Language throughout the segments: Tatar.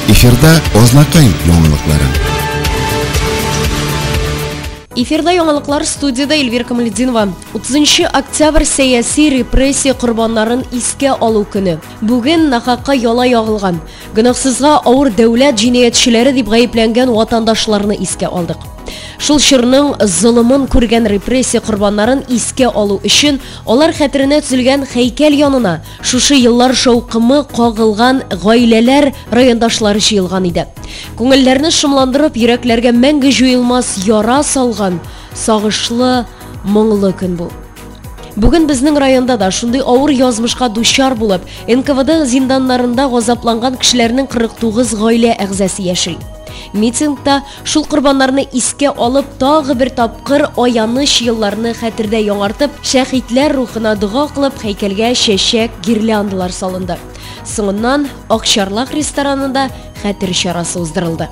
Эфирда Ознакай яңалыклары. Эфирда яңалыклар, студияда Эльвира Камалетдинова. 30 октябрь сәяси репрессия корбаннарын искә алу көне. Бүген нахакка яла ягылган, гөнаһсызга авыр дәүләт җинаятьчеләре дип гаепләнгән ватандашларны искә алдык. Шул чорның золымын күргән репрессия корбаннарын искә алу өчен алар хәтеренә төзелгән һәйкәл янына шушы еллар шаукымы кагылган гаиләләр, райондашлары җыелган иде. Күңелләрне шомландырып, йөрәкләргә мәңге җуелмас яра салган сагышлы, моңлы көн бу. Бүген безнең районда да шундый авыр язмышка дучар булып, НКВД зинданнарында газапланган кешеләрнең 49 гаилә әгъзасы яши. Митингта шул корбаннарны искә алып, тагы бер тапкыр аяныч елларны хәтердә яңартып, шәһитләр рухына дуга кылып, һәйкәлгә чәчәк, гирляндалар салынды. Соңыннан Акчарлак ресторанында хәтер чарасы уздырылды.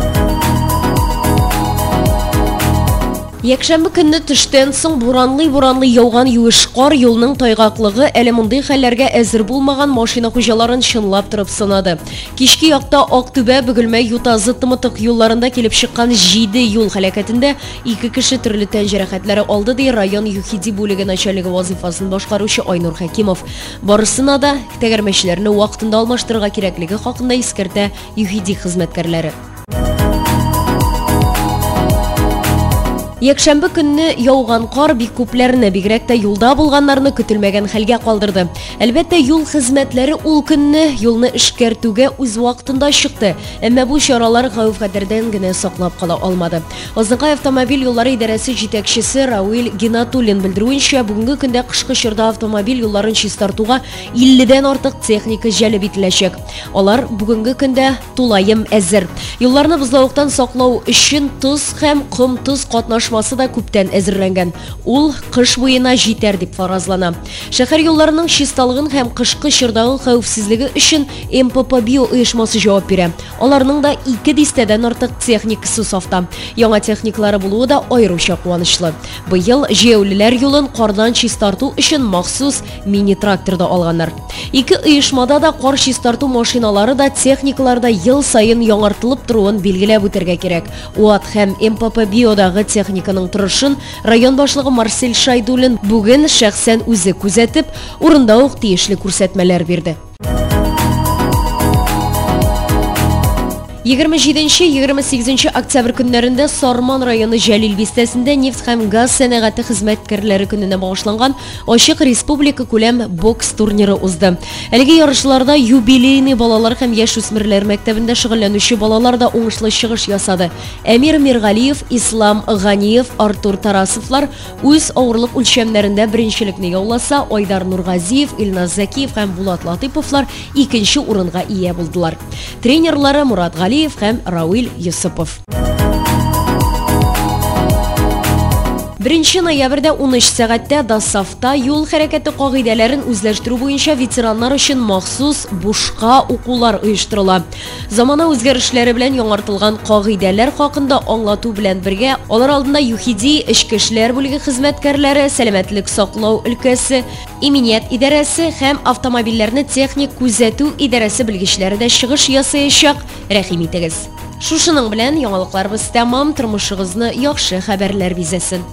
Якшәмбе көнне төштән соң буранлы яуган юеш кар юлның тайгаклыгы әле мондый хәлләргә әзер булмаган машина хуҗаларын чынлап торып сынады. Кичке якта Актүбә, Бөгелмә, Ютазы, Тымытык юлларында килеп чыккан 7 юл һәлакәтендә 2 кеше төрле тән җәрәхәтләре алды ди район ЮХИДИ бүлеге начальнигы вазифасын башкаручы Айнур Хәкимов. Барысына да тәгәрмәчләрне вакытында алмаштырырга кирәклеге хакында искәртә ЮХИДИ хезмәткәрләре. Якшәмбе көнне яуган кар бик күпләрне, бигрәк тә юлда булганнарны көтелмәгән хәлгә калдырды. Әлбәттә, юл хезмәтләре ул көнне юлны эшкәртүгә үз вакытында чыкты, әмма бу чаралар хәвеф-хәтәрдән генә саклап кала алмады. Ознакай автомобиль юллары идарәсе җитәкчесе Равил Гинатуллин белдерүенчә, бүгенге көндә кышкы чорда автомобиль юлларын чистартуга 50дән артык техника җәлеп ителәчәк. Алар бүгенге көндә тулаем әзер. Юлларны бозлауктан саклау өчен тоз һәм ком тоз катнашмасы да күптән әзерләнгән. Ул кыш буена җитәр дип фаразлана. Шәһәр юлларының чисталыгын һәм кышкы чордагы хәвефсезлеге өчен МПП Био оешмасы җавап бирә. Аларның да 2 дистәдән артык техникасы сафта. Яңа техниклары булуы да аеруча куанычлы. Быел җәяүлеләр юлын кардан чистарту өчен махсус мини-тракторда алганнар. 2 оешмада да кар чистарту машиналары да техникаларда ел сайын яңартылып торуын билгеләп үтәргә кирәк. УАТ һәм МПП Биодагы техниканың торышын район башлыгы Марсель Шайдуллин бүген шәхсән үзе күзәтеп, урында ук тиешле күрсәтмәләр бирде. 27-28 октябрь көннәрендә Сарман районы Җәлил бистәсендә нефть һәм газ сәнәгате хезмәткәрләре көненә багышланган ачык республика күләм бокс турниры узды. Әлеге ярышларда юбилейный балалар һәм яшүсмерләр мәктәбендә шөгыльләнүче балалар да уңышлы чыгыш ясады. Әмир Миргалиев, Ислам Ганиев, Артур Тарасовлар үз авырлык үлчәмнәрендә беренчелекне яуласа, Айдар Нургазиев, Илназ Закиев һәм Булат Латыйповлар икенче урынга ия булдылар. Тренерлары Мурат һәм Рауил Юсупов. 1 ноябрьдә 13 сәгатьтә Дасафта юл хәрәкәте кагыйдәләрен үзләштерү буенча ветераннар өчен махсус бушка укулар оештырыла. Замана үзгәрешләре белән яңартылган кагыйдәләр хакында аңлату белән бергә алар алдында ЮХИДИ эчке эшләр бүлеге хезмәткәрләре, сәламәтлек саклау өлкәсе, иминiyat идарәсе һәм автомобильләрне техник күзәтү идарәсе белгечләре дә чыгыш ясаячак. Рәхим итегез. Шушының белән яңалыкларыбыз тәмам, тормышыгызны яхшы хәбәрләр бизәсен.